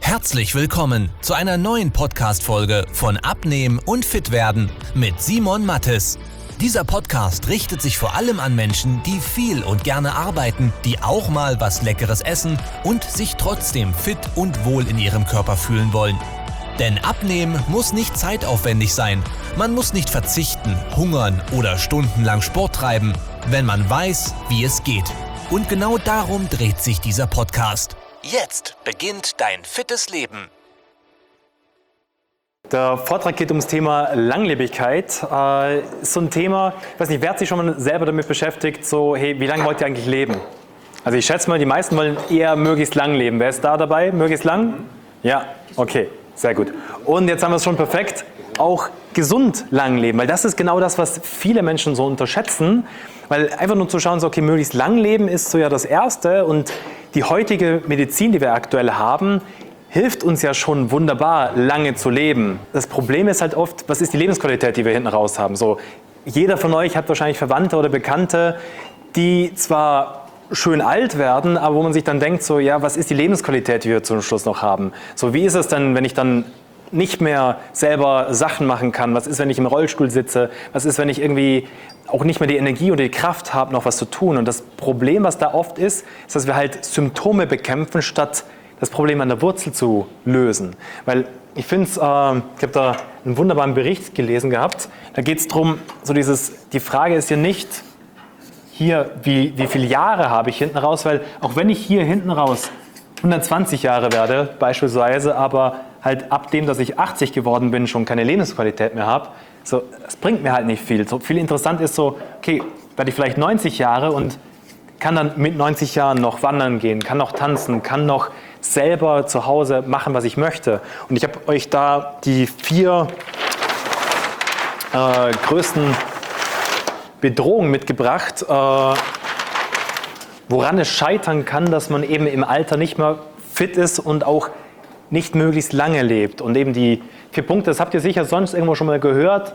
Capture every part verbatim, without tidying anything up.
Herzlich willkommen zu einer neuen Podcast-Folge von Abnehmen und Fitwerden mit Simon Mattes. Dieser Podcast richtet sich vor allem an Menschen, die viel und gerne arbeiten, die auch mal was Leckeres essen und sich trotzdem fit und wohl in ihrem Körper fühlen wollen. Denn Abnehmen muss nicht zeitaufwendig sein. Man muss nicht verzichten, hungern oder stundenlang Sport treiben, wenn man weiß, wie es geht. Und genau darum dreht sich dieser Podcast. Jetzt beginnt dein fittes Leben. Der Vortrag geht ums Thema Langlebigkeit. Äh, ist so ein Thema, ich weiß nicht, wer hat sich schon mal selber damit beschäftigt, so, hey, wie lange wollt ihr eigentlich leben? Also ich schätze mal, die meisten wollen eher möglichst lang leben. Wer ist da dabei? Möglichst lang? Ja, okay, sehr gut. Und jetzt haben wir es schon perfekt, auch gesund lang leben, weil das ist genau das, was viele Menschen so unterschätzen, weil einfach nur zu schauen, so, okay, möglichst lang leben ist so ja das Erste und die heutige Medizin, die wir aktuell haben, hilft uns ja schon wunderbar, lange zu leben. Das Problem ist halt oft, was ist die Lebensqualität, die wir hinten raus haben? So, jeder von euch hat wahrscheinlich Verwandte oder Bekannte, die zwar schön alt werden, aber wo man sich dann denkt, so, ja, was ist die Lebensqualität, die wir zum Schluss noch haben? So, wie ist es dann, wenn ich dann nicht mehr selber Sachen machen kann? Was ist, wenn ich im Rollstuhl sitze? Was ist, wenn ich irgendwie auch nicht mehr die Energie oder die Kraft habe, noch was zu tun? Und das Problem, was da oft ist, ist, dass wir halt Symptome bekämpfen, statt das Problem an der Wurzel zu lösen. Weil ich finde es, äh, ich habe da einen wunderbaren Bericht gelesen gehabt, da geht es darum, so dieses, die Frage ist ja nicht, hier, wie, wie viele Jahre habe ich hinten raus, weil auch wenn ich hier hinten raus hundertzwanzig Jahre werde, beispielsweise, aber halt ab dem, dass ich achtzig geworden bin, schon keine Lebensqualität mehr habe, so, das bringt mir halt nicht viel. So viel interessant ist so, okay, werde ich vielleicht neunzig Jahre und kann dann mit neunzig Jahren noch wandern gehen, kann noch tanzen, kann noch selber zu Hause machen, was ich möchte. Und ich habe euch da die vier äh, größten Bedrohungen mitgebracht, äh, woran es scheitern kann, dass man eben im Alter nicht mehr fit ist und auch nicht möglichst lange lebt. Und eben die vier Punkte, das habt ihr sicher sonst irgendwo schon mal gehört.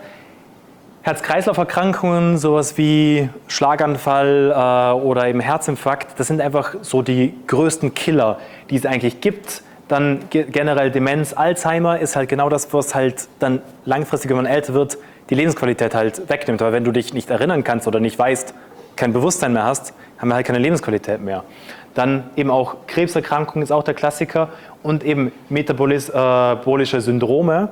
Herz-Kreislauf-Erkrankungen, sowas wie Schlaganfall äh, oder eben Herzinfarkt, das sind einfach so die größten Killer, die es eigentlich gibt. Dann ge- generell Demenz, Alzheimer ist halt genau das, was halt dann langfristig, wenn man älter wird, die Lebensqualität halt wegnimmt. Weil wenn du dich nicht erinnern kannst oder nicht weißt, kein Bewusstsein mehr hast, haben wir halt keine Lebensqualität mehr. Dann eben auch Krebserkrankungen ist auch der Klassiker und eben metabolische Syndrome.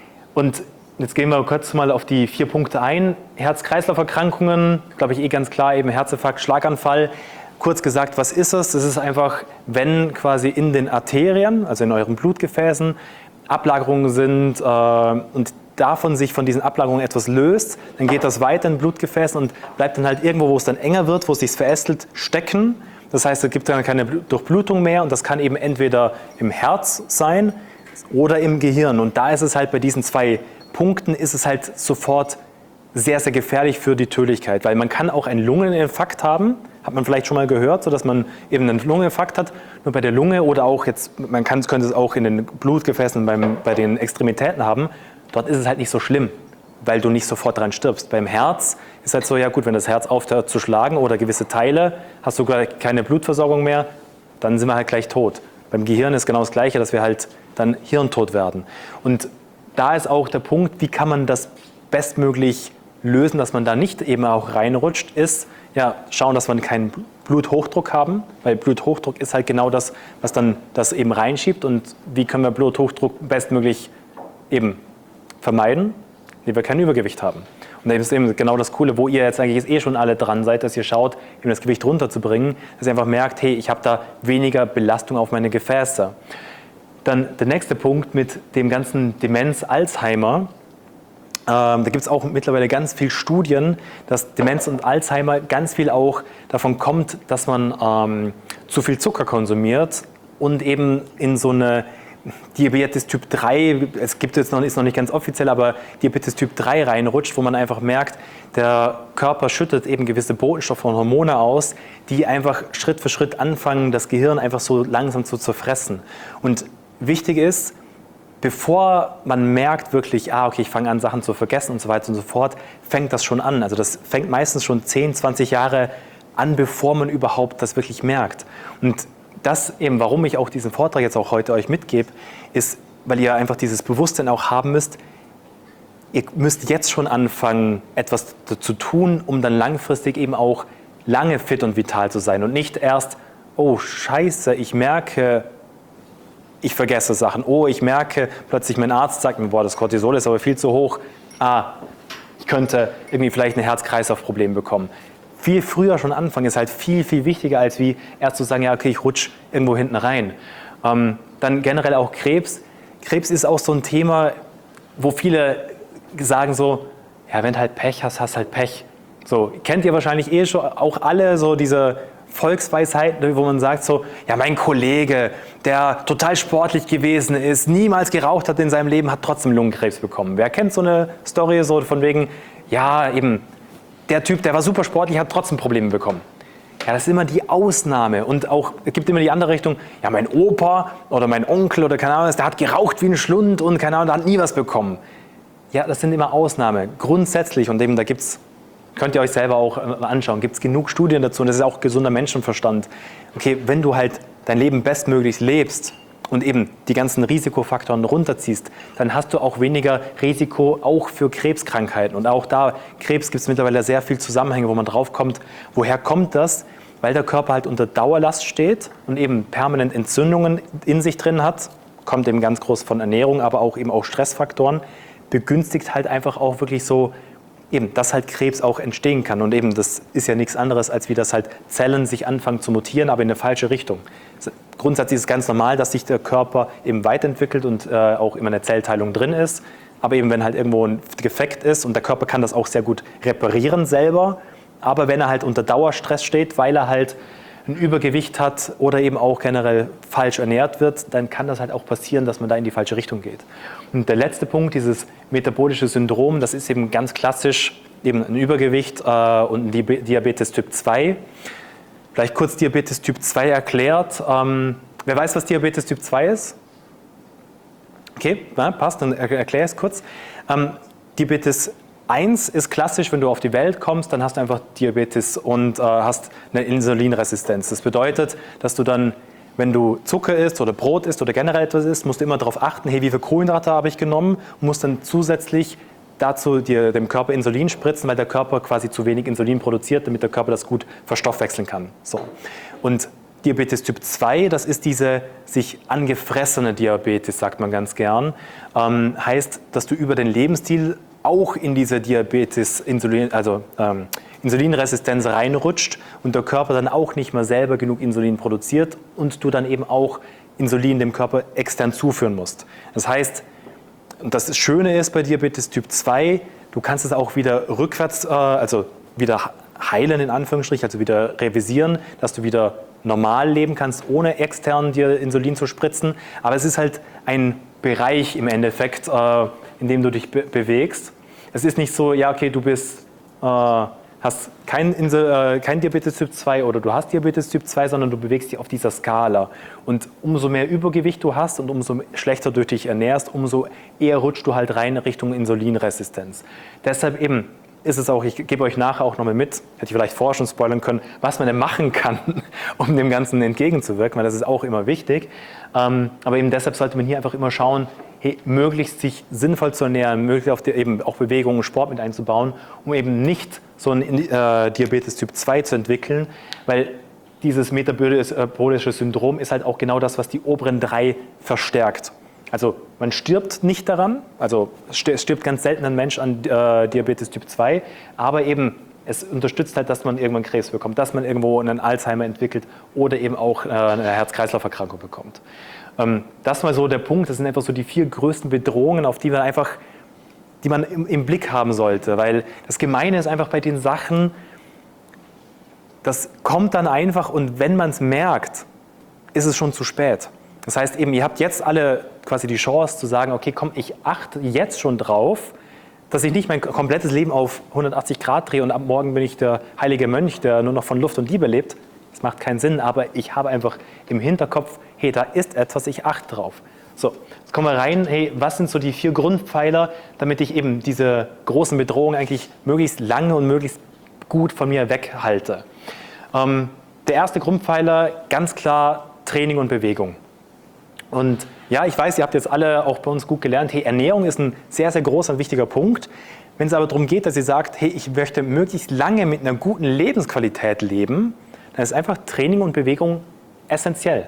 Und jetzt gehen wir kurz mal auf die vier Punkte ein. Herz-Kreislauf-Erkrankungen, glaube ich eh ganz klar, eben Herzinfarkt, Schlaganfall. Kurz gesagt, was ist es? Das ist einfach, wenn quasi in den Arterien, also in euren Blutgefäßen, Ablagerungen sind äh, und davon sich von diesen Ablagerungen etwas löst, dann geht das weiter in Blutgefäßen und bleibt dann halt irgendwo, wo es dann enger wird, wo es sich verästelt, stecken. Das heißt, es gibt dann keine Durchblutung mehr und das kann eben entweder im Herz sein oder im Gehirn. Und da ist es halt bei diesen zwei Punkten ist es halt sofort sehr, sehr gefährlich für die Tödlichkeit, weil man kann auch einen Lungeninfarkt haben, hat man vielleicht schon mal gehört, so dass man eben einen Lungeninfarkt hat, nur bei der Lunge oder auch jetzt, man kann, könnte es auch in den Blutgefäßen beim, bei den Extremitäten haben, dort ist es halt nicht so schlimm, weil du nicht sofort dran stirbst. Beim Herz ist halt so, ja gut, wenn das Herz aufhört zu schlagen oder gewisse Teile, hast du gleich keine Blutversorgung mehr, dann sind wir halt gleich tot. Beim Gehirn ist genau das Gleiche, dass wir halt dann hirntot werden. Und da ist auch der Punkt, wie kann man das bestmöglich lösen, dass man da nicht eben auch reinrutscht, ist, ja, schauen, dass wir keinen Bluthochdruck haben, weil Bluthochdruck ist halt genau das, was dann das eben reinschiebt und wie können wir Bluthochdruck bestmöglich eben vermeiden, indem wir kein Übergewicht haben. Und das ist eben genau das Coole, wo ihr jetzt eigentlich eh schon alle dran seid, dass ihr schaut, eben das Gewicht runterzubringen, dass ihr einfach merkt, hey, ich habe da weniger Belastung auf meine Gefäße. Dann der nächste Punkt mit dem ganzen Demenz, Alzheimer. Ähm, da gibt es auch mittlerweile ganz viele Studien, dass Demenz und Alzheimer ganz viel auch davon kommt, dass man ähm, zu viel Zucker konsumiert und eben in so eine Diabetes Typ drei, es gibt jetzt noch, ist noch nicht ganz offiziell, aber Diabetes Typ drei reinrutscht, wo man einfach merkt, der Körper schüttet eben gewisse Botenstoffe und Hormone aus, die einfach Schritt für Schritt anfangen, das Gehirn einfach so langsam zu zerfressen. Und wichtig ist, bevor man merkt wirklich, ah, okay, ich fange an, Sachen zu vergessen und so weiter und so fort, fängt das schon an. Also das fängt meistens schon zehn, zwanzig Jahre an, bevor man überhaupt das wirklich merkt. Und das eben, warum ich auch diesen Vortrag jetzt auch heute euch mitgebe, ist, weil ihr einfach dieses Bewusstsein auch haben müsst, ihr müsst jetzt schon anfangen, etwas zu tun, um dann langfristig eben auch lange fit und vital zu sein und nicht erst, oh Scheiße, ich merke, ich vergesse Sachen, oh, ich merke, plötzlich mein Arzt sagt mir, boah, das Cortisol ist aber viel zu hoch, ah, ich könnte irgendwie vielleicht ein Herz-Kreislauf-Problem bekommen. Viel früher schon anfangen ist halt viel, viel wichtiger, als wie erst zu sagen, ja, okay, ich rutsche irgendwo hinten rein. Ähm, dann generell auch Krebs. Krebs ist auch so ein Thema, wo viele sagen so, ja, wenn du halt Pech hast, hast halt Pech. So, kennt ihr wahrscheinlich eh schon auch alle so diese Volksweisheiten, wo man sagt so, ja, mein Kollege, der total sportlich gewesen ist, niemals geraucht hat in seinem Leben, hat trotzdem Lungenkrebs bekommen. Wer kennt so eine Story so von wegen, ja, eben, der Typ, der war super sportlich, hat trotzdem Probleme bekommen. Ja, das ist immer die Ausnahme. Und auch, es gibt immer die andere Richtung, ja, mein Opa oder mein Onkel oder keine Ahnung, der hat geraucht wie ein Schlund und keine Ahnung, der hat nie was bekommen. Ja, das sind immer Ausnahmen. Grundsätzlich, und eben da gibt's, könnt ihr euch selber auch anschauen, gibt es genug Studien dazu und das ist auch gesunder Menschenverstand. Okay, wenn du halt dein Leben bestmöglich lebst und eben die ganzen Risikofaktoren runterziehst, dann hast du auch weniger Risiko auch für Krebskrankheiten. Und auch da, Krebs gibt es mittlerweile sehr viel Zusammenhänge, wo man drauf kommt. Woher kommt das? Weil der Körper halt unter Dauerlast steht und eben permanent Entzündungen in sich drin hat, kommt eben ganz groß von Ernährung, aber auch eben auch Stressfaktoren, begünstigt halt einfach auch wirklich so, eben, dass halt Krebs auch entstehen kann. Und eben, das ist ja nichts anderes, als wie das halt Zellen sich anfangen zu mutieren, aber in eine falsche Richtung. Grundsätzlich ist es ganz normal, dass sich der Körper eben weiterentwickelt und äh, auch immer eine Zellteilung drin ist. Aber eben, wenn halt irgendwo ein Defekt ist und der Körper kann das auch sehr gut reparieren selber, aber wenn er halt unter Dauerstress steht, weil er halt ein Übergewicht hat oder eben auch generell falsch ernährt wird, dann kann das halt auch passieren, dass man da in die falsche Richtung geht. Und der letzte Punkt, dieses metabolische Syndrom, das ist eben ganz klassisch eben ein Übergewicht äh, und ein Diabetes Typ zwei. Vielleicht kurz Diabetes Typ zwei erklärt. Ähm, wer weiß, was Diabetes Typ zwei ist? Okay, na, passt, dann erkläre ich es kurz. Ähm, Diabetes eins ist klassisch, wenn du auf die Welt kommst, dann hast du einfach Diabetes und äh, hast eine Insulinresistenz. Das bedeutet, dass du dann, wenn du Zucker isst oder Brot isst oder generell etwas isst, musst du immer darauf achten, hey, wie viel Kohlenhydrate habe ich genommen, und musst dann zusätzlich dazu dir, dem Körper Insulin spritzen, weil der Körper quasi zu wenig Insulin produziert, damit der Körper das gut verstoffwechseln kann. So. Und Diabetes Typ zwei, das ist diese sich angefressene Diabetes, sagt man ganz gern. Ähm, heißt, dass du über den Lebensstil auch in diese Diabetes, Insulin, also ähm, Insulinresistenz reinrutscht und der Körper dann auch nicht mehr selber genug Insulin produziert und du dann eben auch Insulin dem Körper extern zuführen musst. Das heißt, und das Schöne ist bei Diabetes Typ zwei, du kannst es auch wieder rückwärts, äh, also wieder heilen in Anführungsstrichen, also wieder revisieren, dass du wieder normal leben kannst, ohne extern dir Insulin zu spritzen. Aber es ist halt ein Bereich im Endeffekt, äh, in dem du dich be bewegst. Es ist nicht so, ja okay, du bist, äh, hast kein, äh, kein Diabetes Typ zwei oder du hast Diabetes Typ zwei, sondern du bewegst dich auf dieser Skala. Und umso mehr Übergewicht du hast und umso schlechter du dich ernährst, umso eher rutscht du halt rein Richtung Insulinresistenz. Deshalb eben ist es auch, ich gebe euch nachher auch nochmal mit, hätte ich vielleicht vorher schon spoilern können, was man denn machen kann, um dem Ganzen entgegenzuwirken, weil das ist auch immer wichtig. Ähm, aber eben deshalb sollte man hier einfach immer schauen, hey, möglichst sich sinnvoll zu ernähren, möglichst auf die, eben auch Bewegung und Sport mit einzubauen, um eben nicht so ein äh, Diabetes Typ zwei zu entwickeln, weil dieses metabolische Syndrom ist halt auch genau das, was die oberen drei verstärkt. Also man stirbt nicht daran, also es stirbt ganz selten ein Mensch an äh, Diabetes Typ zwei, aber eben es unterstützt halt, dass man irgendwann Krebs bekommt, dass man irgendwo einen Alzheimer entwickelt oder eben auch äh, eine Herz-Kreislauf-Erkrankung bekommt. Ähm, das mal so der Punkt, das sind einfach so die vier größten Bedrohungen, auf die man einfach, die man im, im Blick haben sollte, weil das Gemeine ist einfach bei den Sachen, das kommt dann einfach und wenn man es merkt, ist es schon zu spät. Das heißt eben, ihr habt jetzt alle quasi die Chance zu sagen, okay, komm, ich achte jetzt schon drauf, dass ich nicht mein komplettes Leben auf hundertachtzig Grad drehe und ab morgen bin ich der heilige Mönch, der nur noch von Luft und Liebe lebt. Das macht keinen Sinn, aber ich habe einfach im Hinterkopf, hey, da ist etwas, ich achte drauf. So, jetzt kommen wir rein, hey, was sind so die vier Grundpfeiler, damit ich eben diese großen Bedrohungen eigentlich möglichst lange und möglichst gut von mir weghalte. Ähm, der erste Grundpfeiler, ganz klar, Training und Bewegung. Und ja, ich weiß, ihr habt jetzt alle auch bei uns gut gelernt, hey, Ernährung ist ein sehr, sehr großer und wichtiger Punkt. Wenn es aber darum geht, dass ihr sagt, hey, ich möchte möglichst lange mit einer guten Lebensqualität leben, dann ist einfach Training und Bewegung essentiell.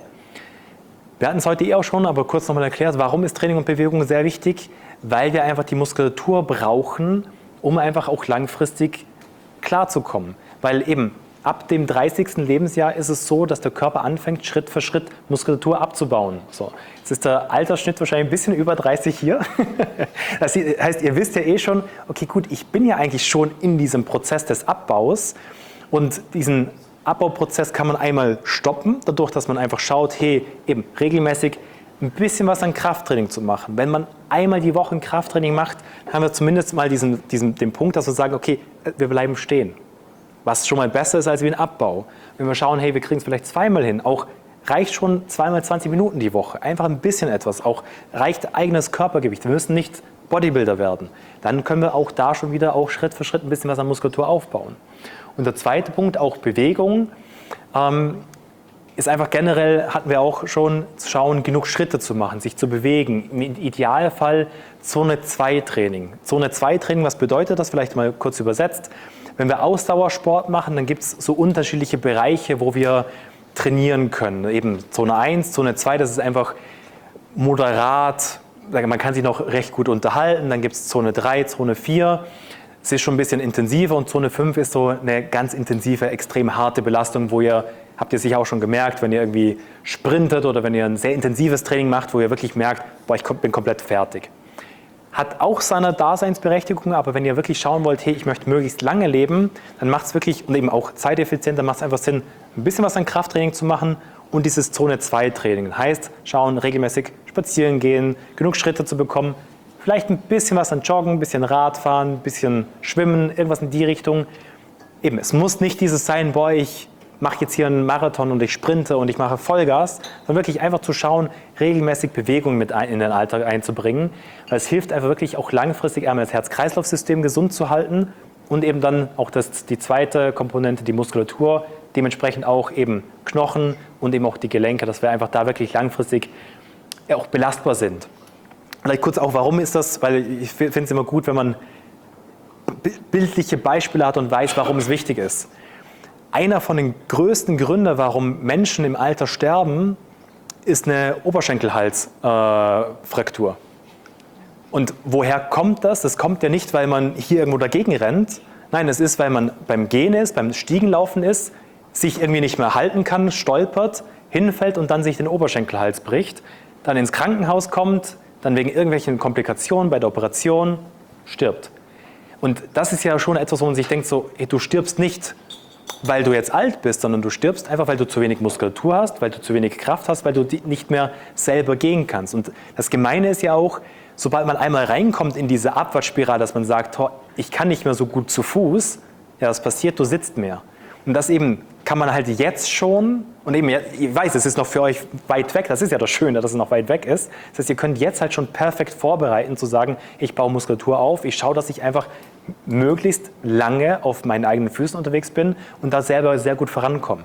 Wir hatten es heute eh auch schon, aber kurz nochmal erklärt, warum ist Training und Bewegung sehr wichtig? Weil wir einfach die Muskulatur brauchen, um einfach auch langfristig klarzukommen. Weil eben ab dem dreißigsten Lebensjahr ist es so, dass der Körper anfängt, Schritt für Schritt Muskulatur abzubauen. So, jetzt ist der Altersschnitt wahrscheinlich ein bisschen über dreißig hier. Das heißt, ihr wisst ja eh schon, okay gut, ich bin ja eigentlich schon in diesem Prozess des Abbaus und diesen Abbauprozess kann man einmal stoppen, dadurch, dass man einfach schaut, hey, eben regelmäßig ein bisschen was an Krafttraining zu machen. Wenn man einmal die Woche ein Krafttraining macht, haben wir zumindest mal diesen, diesen, den Punkt, dass wir sagen, okay, wir bleiben stehen. Was schon mal besser ist als wie ein Abbau. Wenn wir schauen, hey, wir kriegen es vielleicht zweimal hin, auch reicht schon zweimal zwanzig Minuten die Woche. Einfach ein bisschen etwas, auch reicht eigenes Körpergewicht. Wir müssen nicht Bodybuilder werden. Dann können wir auch da schon wieder auch Schritt für Schritt ein bisschen was an Muskulatur aufbauen. Und der zweite Punkt, auch Bewegung, ähm, ist einfach generell, hatten wir auch schon, zu schauen, genug Schritte zu machen, sich zu bewegen. Im Idealfall Zone zwei Training. Zone zwei Training, was bedeutet das? Vielleicht mal kurz übersetzt. Wenn wir Ausdauersport machen, dann gibt es so unterschiedliche Bereiche, wo wir trainieren können. Eben Zone eins, Zone zwei, das ist einfach moderat, man kann sich noch recht gut unterhalten. Dann gibt es Zone drei, Zone vier. Es ist schon ein bisschen intensiver und Zone fünf ist so eine ganz intensive, extrem harte Belastung, wo ihr, habt ihr sicher auch schon gemerkt, wenn ihr irgendwie sprintet oder wenn ihr ein sehr intensives Training macht, wo ihr wirklich merkt, boah, ich bin komplett fertig. Hat auch seine Daseinsberechtigung, aber wenn ihr wirklich schauen wollt, hey, ich möchte möglichst lange leben, dann macht es wirklich, und eben auch zeiteffizient, dann macht es einfach Sinn, ein bisschen was an Krafttraining zu machen und dieses Zone zwei Training. Heißt, schauen, regelmäßig spazieren gehen, genug Schritte zu bekommen, vielleicht ein bisschen was an Joggen, ein bisschen Radfahren, ein bisschen Schwimmen, irgendwas in die Richtung. Eben, es muss nicht dieses sein, boah, ich mache jetzt hier einen Marathon und ich sprinte und ich mache Vollgas, sondern wirklich einfach zu schauen, regelmäßig Bewegung mit in den Alltag einzubringen. Weil es hilft einfach wirklich auch langfristig einmal das Herz-Kreislauf-System gesund zu halten und eben dann auch das, die zweite Komponente, die Muskulatur, dementsprechend auch eben Knochen und eben auch die Gelenke, dass wir einfach da wirklich langfristig auch belastbar sind. Vielleicht kurz auch, warum ist das? Weil ich finde es immer gut, wenn man bildliche Beispiele hat und weiß, warum es wichtig ist. Einer von den größten Gründen, warum Menschen im Alter sterben, ist eine Oberschenkelhalsfraktur. Äh, und woher kommt das? Das kommt ja nicht, weil man hier irgendwo dagegen rennt. Nein, es ist, weil man beim Gehen ist, beim Stiegenlaufen ist, sich irgendwie nicht mehr halten kann, stolpert, hinfällt und dann sich den Oberschenkelhals bricht, dann ins Krankenhaus kommt, dann wegen irgendwelchen Komplikationen bei der Operation stirbt. Und das ist ja schon etwas, wo man sich denkt, so, hey, du stirbst nicht, weil du jetzt alt bist, sondern du stirbst einfach, weil du zu wenig Muskulatur hast, weil du zu wenig Kraft hast, weil du nicht mehr selber gehen kannst. Und das Gemeine ist ja auch, sobald man einmal reinkommt in diese Abwärtsspirale, dass man sagt, ich kann nicht mehr so gut zu Fuß, ja, was passiert, du sitzt mehr. Und das eben kann man halt jetzt schon, und eben, ich weiß, es ist noch für euch weit weg, das ist ja das Schöne, dass es noch weit weg ist. Das heißt, ihr könnt jetzt halt schon perfekt vorbereiten, zu sagen, ich baue Muskulatur auf, ich schaue, dass ich einfach möglichst lange auf meinen eigenen Füßen unterwegs bin und da selber sehr gut vorankomme.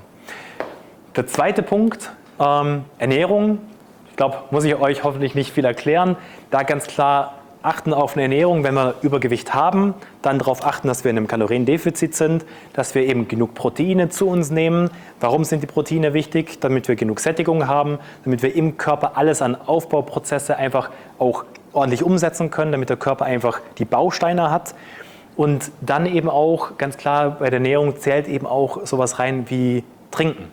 Der zweite Punkt, ähm, Ernährung. Ich glaube, muss ich euch hoffentlich nicht viel erklären. Da ganz klar achten auf eine Ernährung, wenn wir Übergewicht haben, dann darauf achten, dass wir in einem Kaloriendefizit sind, dass wir eben genug Proteine zu uns nehmen. Warum sind die Proteine wichtig? Damit wir genug Sättigung haben, damit wir im Körper alles an Aufbauprozesse einfach auch ordentlich umsetzen können, damit der Körper einfach die Bausteine hat. Und dann eben auch, ganz klar, bei der Ernährung zählt eben auch sowas rein wie Trinken.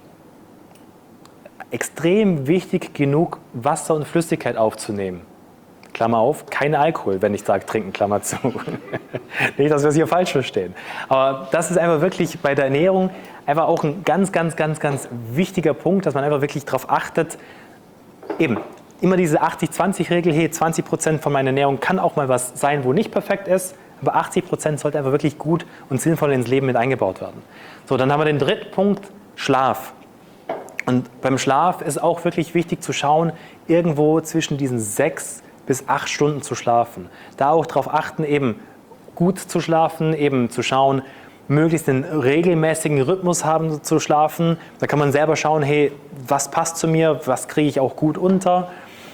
Extrem wichtig, genug Wasser und Flüssigkeit aufzunehmen. Klammer auf, kein Alkohol, wenn ich sage trinken, Klammer zu. Nicht, dass wir es hier falsch verstehen. Aber das ist einfach wirklich bei der Ernährung einfach auch ein ganz, ganz, ganz, ganz wichtiger Punkt, dass man einfach wirklich darauf achtet, eben immer diese achtzig zwanzig Regel, hey, zwanzig Prozent von meiner Ernährung kann auch mal was sein, wo nicht perfekt ist, aber achtzig Prozent sollte einfach wirklich gut und sinnvoll ins Leben mit eingebaut werden. So, dann haben wir den dritten Punkt, Schlaf. Und beim Schlaf ist auch wirklich wichtig zu schauen, irgendwo zwischen diesen sechs bis acht Stunden zu schlafen. Da auch darauf achten, eben gut zu schlafen, eben zu schauen, möglichst einen regelmäßigen Rhythmus haben zu schlafen. Da kann man selber schauen, hey, was passt zu mir, was kriege ich auch gut unter.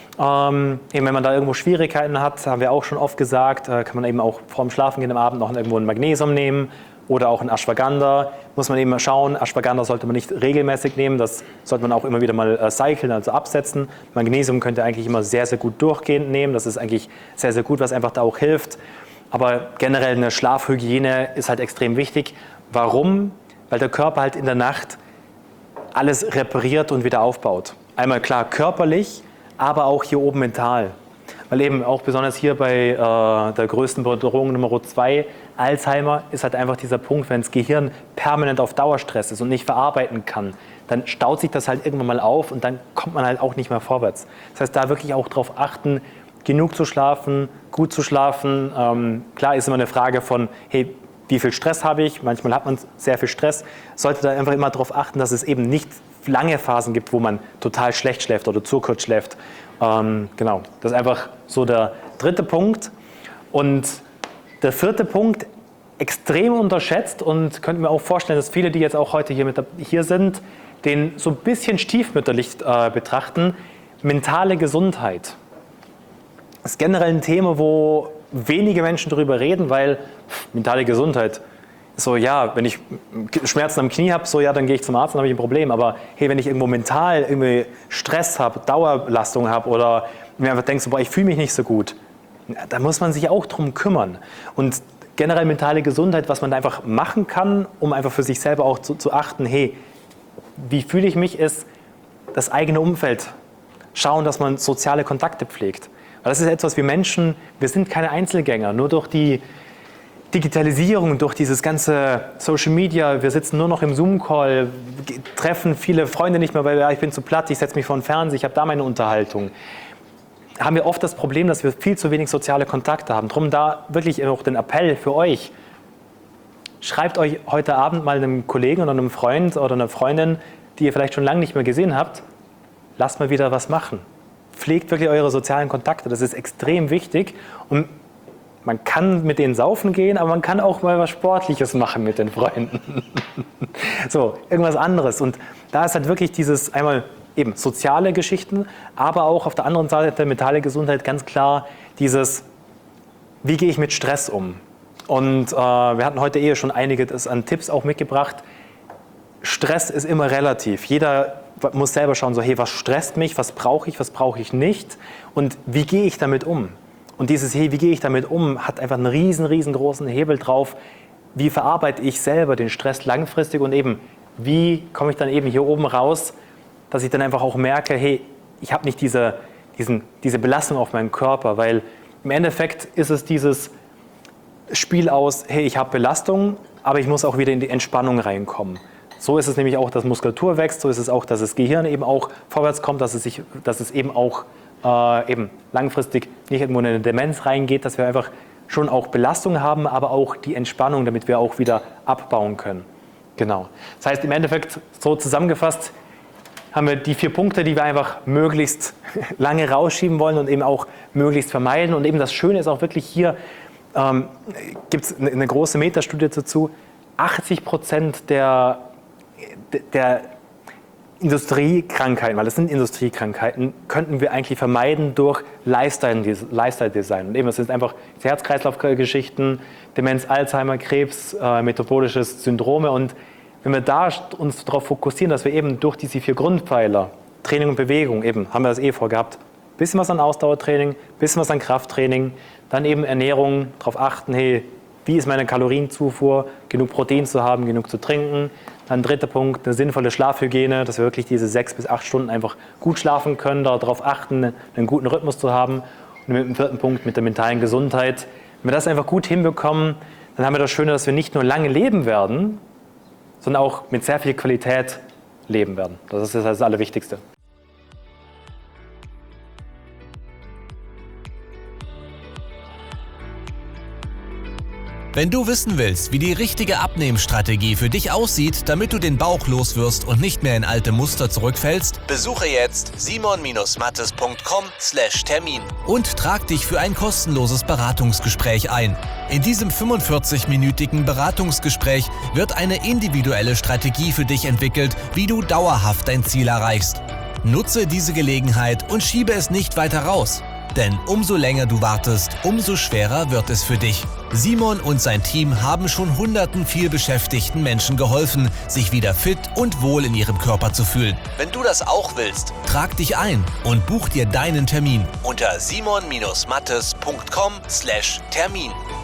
Ähm, eben wenn man da irgendwo Schwierigkeiten hat, haben wir auch schon oft gesagt, äh, kann man eben auch vorm Schlafengehen am Abend noch irgendwo ein Magnesium nehmen oder auch ein Ashwagandha. Muss man eben mal schauen, Ashwagandha sollte man nicht regelmäßig nehmen, das sollte man auch immer wieder mal äh, cyclen, also absetzen. Magnesium könnt ihr eigentlich immer sehr, sehr gut durchgehend nehmen, das ist eigentlich sehr, sehr gut, was einfach da auch hilft. Aber generell eine Schlafhygiene ist halt extrem wichtig. Warum? Weil der Körper halt in der Nacht alles repariert und wieder aufbaut. Einmal klar körperlich, aber auch hier oben mental. Weil eben auch besonders hier bei äh, der größten Bedrohung Nummer zwei, Alzheimer, ist halt einfach dieser Punkt, wenn das Gehirn permanent auf Dauerstress ist und nicht verarbeiten kann, dann staut sich das halt irgendwann mal auf und dann kommt man halt auch nicht mehr vorwärts. Das heißt, da wirklich auch darauf achten, genug zu schlafen, gut zu schlafen. Ähm, klar ist immer eine Frage von, hey, wie viel Stress habe ich? Manchmal hat man sehr viel Stress. Sollte da einfach immer darauf achten, dass es eben nicht lange Phasen gibt, wo man total schlecht schläft oder zu kurz schläft. Ähm, genau, das ist einfach so der dritte Punkt. Und der vierte Punkt, extrem unterschätzt und könnte mir auch vorstellen, dass viele, die jetzt auch heute hier, mit, hier sind, den so ein bisschen stiefmütterlich äh, betrachten, mentale Gesundheit. Das ist generell ein Thema, wo wenige Menschen darüber reden, weil pff, mentale Gesundheit, so ja, wenn ich Schmerzen am Knie habe, so ja, dann gehe ich zum Arzt, dann habe ich ein Problem. Aber hey, wenn ich irgendwo mental irgendwie Stress habe, Dauerbelastung habe oder mir einfach denke, so, boah, ich fühle mich nicht so gut, da muss man sich auch drum kümmern. Und generell mentale Gesundheit, was man da einfach machen kann, um einfach für sich selber auch zu, zu achten, hey, wie fühle ich mich, ist das eigene Umfeld. Schauen, dass man soziale Kontakte pflegt. Weil das ist etwas, wir Menschen, wir sind keine Einzelgänger. Nur durch die Digitalisierung, durch dieses ganze Social Media, wir sitzen nur noch im Zoom-Call, treffen viele Freunde nicht mehr, weil ja, ich bin zu platt, ich setze mich vor den Fernseher, ich habe da meine Unterhaltung. Haben wir oft das Problem, dass wir viel zu wenig soziale Kontakte haben. Drum da wirklich auch den Appell für euch. Schreibt euch heute Abend mal einem Kollegen oder einem Freund oder einer Freundin, die ihr vielleicht schon lange nicht mehr gesehen habt, lasst mal wieder was machen. Pflegt wirklich eure sozialen Kontakte, das ist extrem wichtig. Und man kann mit denen saufen gehen, aber man kann auch mal was Sportliches machen mit den Freunden. So, irgendwas anderes. Und da ist halt wirklich dieses einmal eben soziale Geschichten, aber auch auf der anderen Seite mentale Gesundheit ganz klar dieses, wie gehe ich mit Stress um? Und äh, wir hatten heute eh schon einiges an Tipps auch mitgebracht. Stress ist immer relativ. Jeder muss selber schauen, so hey, was stresst mich, was brauche ich, was brauche ich nicht und wie gehe ich damit um? Und dieses hey, wie gehe ich damit um, hat einfach einen riesen, riesengroßen Hebel drauf, wie verarbeite ich selber den Stress langfristig und eben, wie komme ich dann eben hier oben raus, dass ich dann einfach auch merke, hey, ich habe nicht diese, diesen, diese Belastung auf meinen Körper, weil im Endeffekt ist es dieses Spiel aus, hey, ich habe Belastung, aber ich muss auch wieder in die Entspannung reinkommen. So ist es nämlich auch, dass Muskulatur wächst, so ist es auch, dass das Gehirn eben auch vorwärts kommt, dass es, sich, dass es eben auch äh, eben langfristig nicht irgendwo in eine Demenz reingeht, dass wir einfach schon auch Belastung haben, aber auch die Entspannung, damit wir auch wieder abbauen können. Genau. Das heißt, im Endeffekt, so zusammengefasst, haben wir die vier Punkte, die wir einfach möglichst lange rausschieben wollen und eben auch möglichst vermeiden. Und eben das Schöne ist auch wirklich hier, ähm, gibt es eine große Metastudie dazu, achtzig Prozent der, der Industriekrankheiten, weil das sind Industriekrankheiten, könnten wir eigentlich vermeiden durch Lifestyle-Design. Und eben, das sind einfach Herz-Kreislauf-Geschichten, Demenz, Alzheimer, Krebs, äh, metabolische Syndrome. Und wenn wir da uns darauf fokussieren, dass wir eben durch diese vier Grundpfeiler, Training und Bewegung, eben, haben wir das eh vorgehabt, bisschen was an Ausdauertraining, bisschen was an Krafttraining, dann eben Ernährung, darauf achten, hey, wie ist meine Kalorienzufuhr, genug Protein zu haben, genug zu trinken. Dann dritter Punkt, eine sinnvolle Schlafhygiene, dass wir wirklich diese sechs bis acht Stunden einfach gut schlafen können, darauf achten, einen guten Rhythmus zu haben. Und mit dem vierten Punkt, mit der mentalen Gesundheit. Wenn wir das einfach gut hinbekommen, dann haben wir das Schöne, dass wir nicht nur lange leben werden, sondern auch mit sehr viel Qualität leben werden. Das ist das Allerwichtigste. Wenn du wissen willst, wie die richtige Abnehmstrategie für dich aussieht, damit du den Bauch loswirst und nicht mehr in alte Muster zurückfällst, besuche jetzt simon mattes punkt com slash Termin und trag dich für ein kostenloses Beratungsgespräch ein. In diesem fünfundvierzig-minütigen Beratungsgespräch wird eine individuelle Strategie für dich entwickelt, wie du dauerhaft dein Ziel erreichst. Nutze diese Gelegenheit und schiebe es nicht weiter raus. Denn umso länger du wartest, umso schwerer wird es für dich. Simon und sein Team haben schon hunderten vielbeschäftigten Menschen geholfen, sich wieder fit und wohl in ihrem Körper zu fühlen. Wenn du das auch willst, trag dich ein und buch dir deinen Termin unter simon mattes punkt com slash Termin.